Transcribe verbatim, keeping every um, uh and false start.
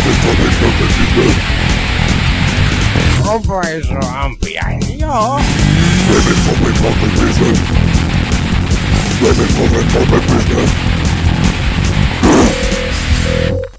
Onpa iso ampiainen, joo. Women for fucking reason. Women for fucking reason.